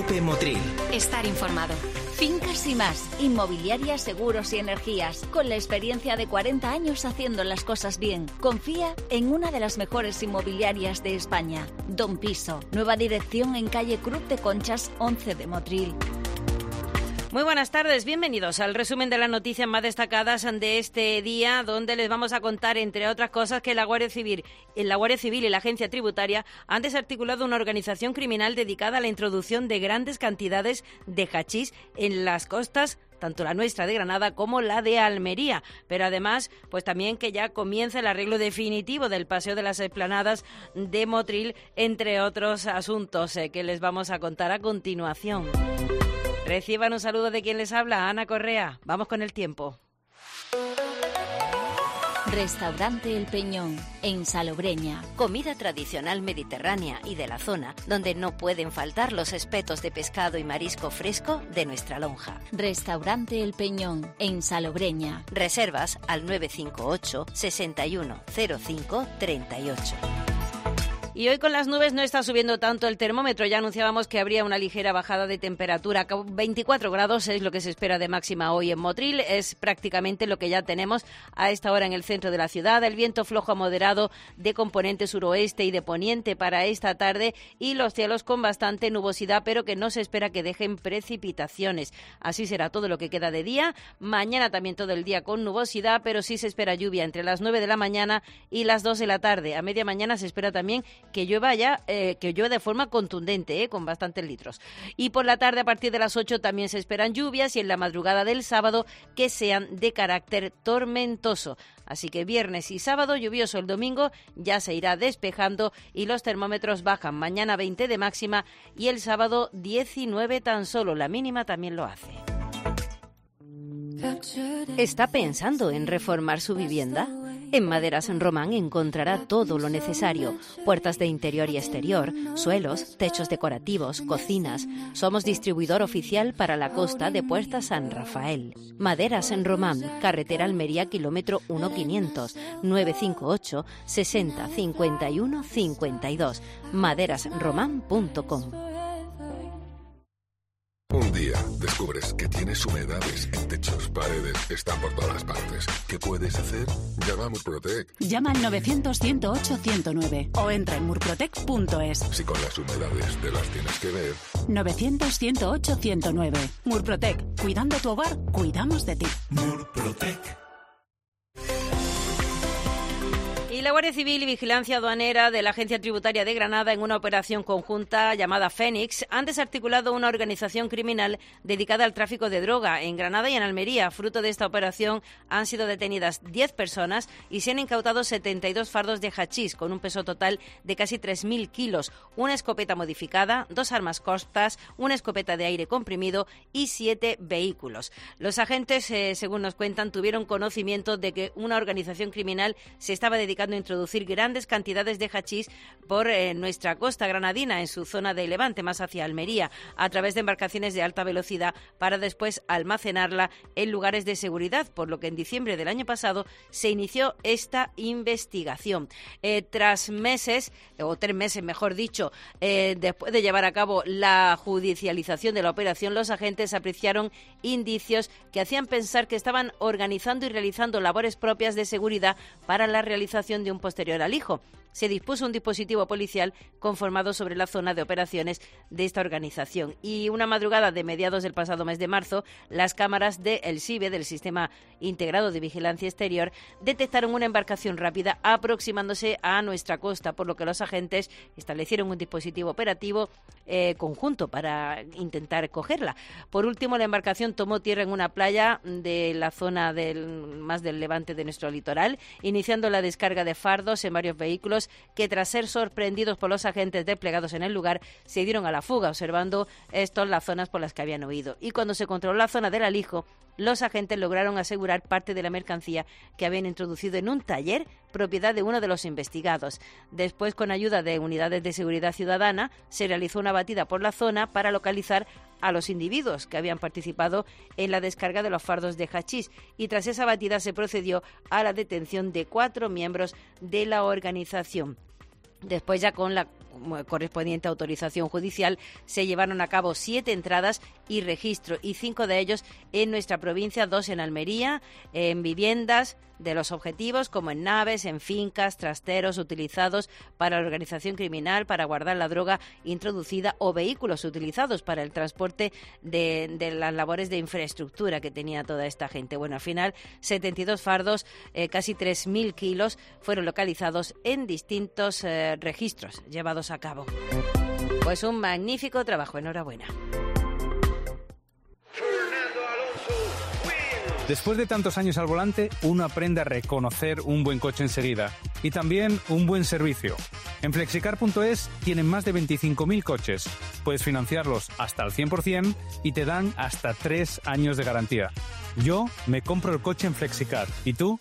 Cope Motril. Estar informado. Fincas y más, inmobiliaria, seguros y energías. Con la experiencia de 40 años haciendo las cosas bien. Confía en una de las mejores inmobiliarias de España. Don Piso. Nueva dirección en calle Cruz de Conchas 11 de Motril. Muy buenas tardes, bienvenidos al resumen de las noticias más destacadas de este día, donde les vamos a contar, entre otras cosas, que la Guardia Civil y la Agencia Tributaria han desarticulado una organización criminal dedicada a la introducción de grandes cantidades de hachís en las costas, tanto la nuestra de Granada como la de Almería. Pero además, pues también que ya comienza el arreglo definitivo del Paseo de las Esplanadas de Motril, entre otros asuntos que les vamos a contar a continuación. Reciban un saludo de quien les habla, Ana Correa. Vamos con el tiempo. Restaurante El Peñón, en Salobreña. Comida tradicional mediterránea y de la zona, donde no pueden faltar los espetos de pescado y marisco fresco de nuestra lonja. Restaurante El Peñón, en Salobreña. Reservas al 958 61 05 38. Y hoy con las nubes no está subiendo tanto el termómetro. Ya anunciábamos que habría una ligera bajada de temperatura. 24 grados es lo que se espera de máxima hoy en Motril. Es prácticamente lo que ya tenemos a esta hora en el centro de la ciudad. El viento flojo a moderado de componente suroeste y de poniente para esta tarde, y los cielos con bastante nubosidad, pero que no se espera que dejen precipitaciones. Así será todo lo que queda de día. Mañana también todo el día con nubosidad, pero sí se espera lluvia entre las 9 de la mañana y las 2 de la tarde. A media mañana se espera también que llueva de forma contundente, con bastantes litros. Y por la tarde, a partir de las 8, también se esperan lluvias, y en la madrugada del sábado que sean de carácter tormentoso. Así que viernes y sábado lluvioso, el domingo ya se irá despejando y los termómetros bajan. Mañana 20 de máxima y el sábado 19 tan solo. La mínima también lo hace. ¿Está pensando en reformar su vivienda? En Maderas Román encontrará todo lo necesario: puertas de interior y exterior, suelos, techos decorativos, cocinas. Somos distribuidor oficial para la costa de Puerta San Rafael. Maderas Román, carretera Almería, kilómetro 1500, 958 60 51 52. maderasromán.com. Un día descubres que tienes humedades en techos, paredes, están por todas partes. ¿Qué puedes hacer? Llama a Murprotec. Llama al 900-108-109 o entra en murprotec.es. Si con las humedades te las tienes que ver. 900-108-109. Murprotec. Cuidando tu hogar, cuidamos de ti. Murprotec. Y la Guardia Civil y Vigilancia Aduanera de la Agencia Tributaria de Granada, en una operación conjunta llamada Fénix, han desarticulado una organización criminal dedicada al tráfico de droga en Granada y en Almería. Fruto de esta operación han sido detenidas 10 personas y se han incautado 72 fardos de hachís con un peso total de casi 3.000 kilos, una escopeta modificada, 2 armas cortas, una escopeta de aire comprimido y 7 vehículos. Los agentes, según nos cuentan, tuvieron conocimiento de que una organización criminal se estaba dedicando a introducir grandes cantidades de hachís por nuestra costa granadina, en su zona de Levante, más hacia Almería, a través de embarcaciones de alta velocidad, para después almacenarla en lugares de seguridad, por lo que en diciembre del año pasado se inició esta investigación. Tras meses, o 3 meses mejor dicho, después de llevar a cabo la judicialización de la operación, los agentes apreciaron indicios que hacían pensar que estaban organizando y realizando labores propias de seguridad para la realización de un posterior alijo. Se dispuso un dispositivo policial conformado sobre la zona de operaciones de esta organización. Y una madrugada de mediados del pasado mes de marzo, las cámaras del SIBE, del Sistema Integrado de Vigilancia Exterior, detectaron una embarcación rápida aproximándose a nuestra costa, por lo que los agentes establecieron un dispositivo operativo conjunto para intentar cogerla. Por último, la embarcación tomó tierra en una playa de la zona más del levante de nuestro litoral, iniciando la descarga de fardos en varios vehículos que, tras ser sorprendidos por los agentes desplegados en el lugar, se dieron a la fuga, observando estos las zonas por las que habían huido. Y cuando se controló la zona del alijo, los agentes lograron asegurar parte de la mercancía que habían introducido en un taller propiedad de uno de los investigados. Después, con ayuda de unidades de seguridad ciudadana, se realizó una batida por la zona para localizar a los individuos que habían participado en la descarga de los fardos de hachís, y tras esa batida se procedió a la detención de 4 miembros de la organización. Después, ya con la correspondiente autorización judicial, se llevaron a cabo 7 entradas y registro, y 5 de ellos en nuestra provincia, 2 en Almería, en viviendas de los objetivos, como en naves, en fincas, trasteros utilizados para la organización criminal, para guardar la droga introducida, o vehículos utilizados para el transporte de las labores de infraestructura que tenía toda esta gente. Bueno, al final, 72 fardos, casi 3.000 kilos, fueron localizados en distintos registros llevados a cabo. Pues un magnífico trabajo, enhorabuena. Después de tantos años al volante, uno aprende a reconocer un buen coche enseguida y también un buen servicio. En Flexicar.es tienen más de 25.000 coches. Puedes financiarlos hasta el 100% y te dan hasta 3 años de garantía. Yo me compro el coche en Flexicar. ¿Y tú?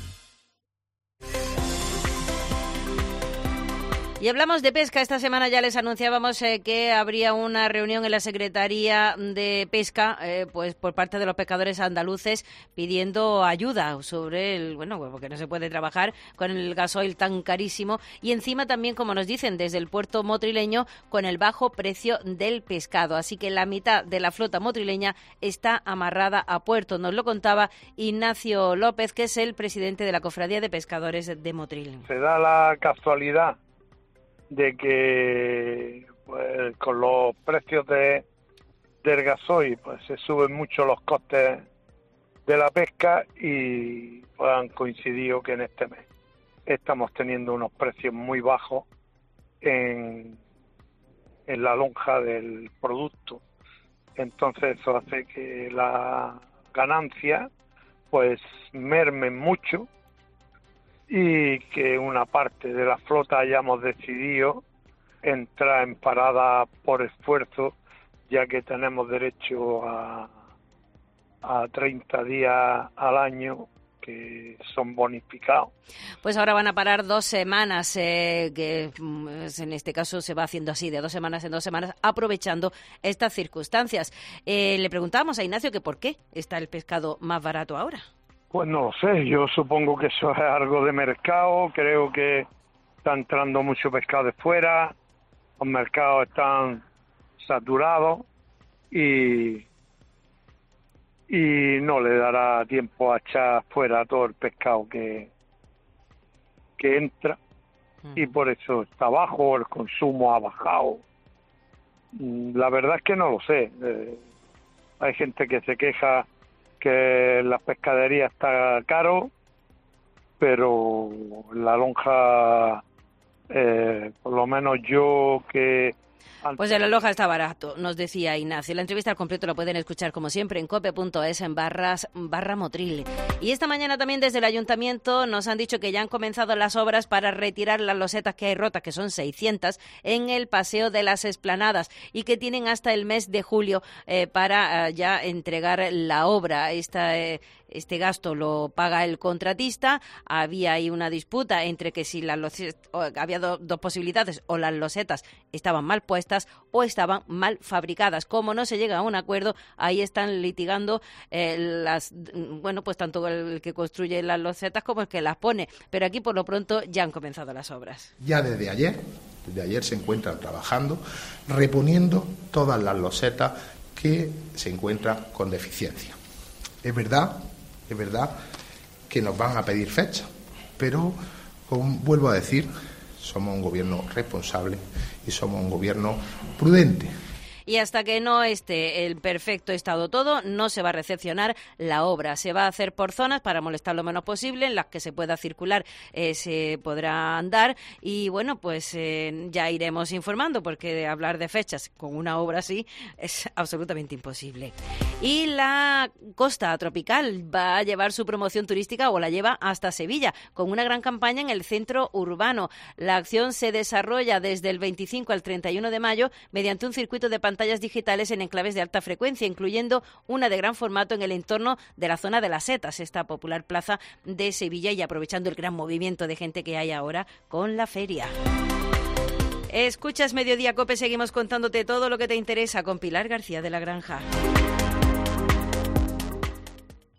Y hablamos de pesca. Esta semana ya les anunciábamos que habría una reunión en la Secretaría de Pesca, pues por parte de los pescadores andaluces, pidiendo ayuda sobre porque no se puede trabajar con el gasoil tan carísimo, y encima también, como nos dicen desde el puerto motrileño, con el bajo precio del pescado. Así que la mitad de la flota motrileña está amarrada a puerto. Nos lo contaba Ignacio López, que es el presidente de la Cofradía de Pescadores de Motril. Se da la casualidad de que pues, con los precios del gasoil pues se suben mucho los costes de la pesca, y pues, han coincidido que en este mes estamos teniendo unos precios muy bajos en la lonja del producto. Entonces eso hace que la ganancia pues mermen mucho, y que una parte de la flota hayamos decidido entrar en parada por esfuerzo, ya que tenemos derecho a 30 días al año que son bonificados. Pues ahora van a parar 2 semanas, que en este caso se va haciendo así, de 2 semanas en 2 semanas, aprovechando estas circunstancias. Le preguntábamos a Ignacio que por qué está el pescado más barato ahora. Pues no lo sé, yo supongo que eso es algo de mercado. Creo que está entrando mucho pescado de fuera, los mercados están saturados y no le dará tiempo a echar fuera todo el pescado que entra, y por eso está bajo, el consumo ha bajado. La verdad es que no lo sé. Hay gente que se queja que la pescadería está caro, pero la lonja, por lo menos yo que... Pues en la lonja está barato, nos decía Ignacio. La entrevista al completo la pueden escuchar, como siempre, en cope.es en barra Motril. Y esta mañana también desde el Ayuntamiento nos han dicho que ya han comenzado las obras para retirar las losetas que hay rotas, que son 600, en el Paseo de las Esplanadas, y que tienen hasta el mes de julio para ya entregar la obra. Este gasto lo paga el contratista. Había ahí una disputa entre que si las losetas, había dos posibilidades: o las losetas estaban mal puestas o estaban mal fabricadas. Como no se llega a un acuerdo, ahí están litigando pues tanto el que construye las losetas como el que las pone. Pero aquí por lo pronto ya han comenzado las obras. Ya desde ayer se encuentran trabajando, reponiendo todas las losetas que se encuentran con deficiencia. Es verdad que nos van a pedir fecha, pero, como vuelvo a decir, somos un gobierno responsable y somos un gobierno prudente. Y hasta que no esté en perfecto estado todo, no se va a recepcionar la obra. Se va a hacer por zonas para molestar lo menos posible. En las que se pueda circular se podrá andar. Y bueno, pues ya iremos informando, porque hablar de fechas con una obra así es absolutamente imposible. Y la Costa Tropical va a llevar su promoción turística, o la lleva hasta Sevilla, con una gran campaña en el centro urbano. La acción se desarrolla desde el 25 al 31 de mayo mediante un circuito de pantallas digitales en enclaves de alta frecuencia, incluyendo una de gran formato en el entorno de la zona de las Setas, esta popular plaza de Sevilla, y aprovechando el gran movimiento de gente que hay ahora con la feria. Escuchas Mediodía Cope, seguimos contándote todo lo que te interesa con Pilar García de la Granja.